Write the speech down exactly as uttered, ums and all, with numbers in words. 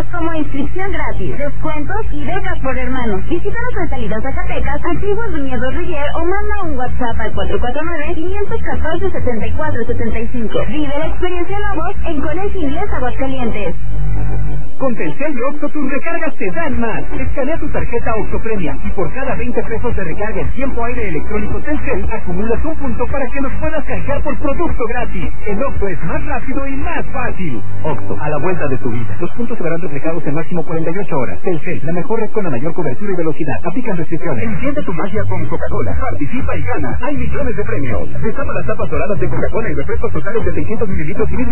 como inscripción gratis, descuentos y becas por hermanos. Visita nuestras salidas a Zacatecas, Antiguos Viñedos Rivier o manda un WhatsApp al cuatro cuatro nueve, cinco uno cuatro, siete cuatro siete cinco. Vive la experiencia en la voz en Colegio Inglés Aguascalientes. Con Telcel y Oxxo tus recargas te dan más. Escanea tu tarjeta Oxxo Premia y por cada veinte pesos de recarga en tiempo aire electrónico Telcel acumulas un punto para que nos puedas canjear por producto gratis. El Oxxo es más rápido y más fácil. Oxxo, a la vuelta de tu vida. Los puntos se verán reflejados en máximo cuarenta y ocho horas. Telcel, la mejor red con la mayor cobertura y velocidad. Aplican restricciones. Enciende tu magia con Coca-Cola. Participa y gana. Hay millones de premios. Destapa las tapas doradas de Coca-Cola y refrescos totales de seiscientos mililitros y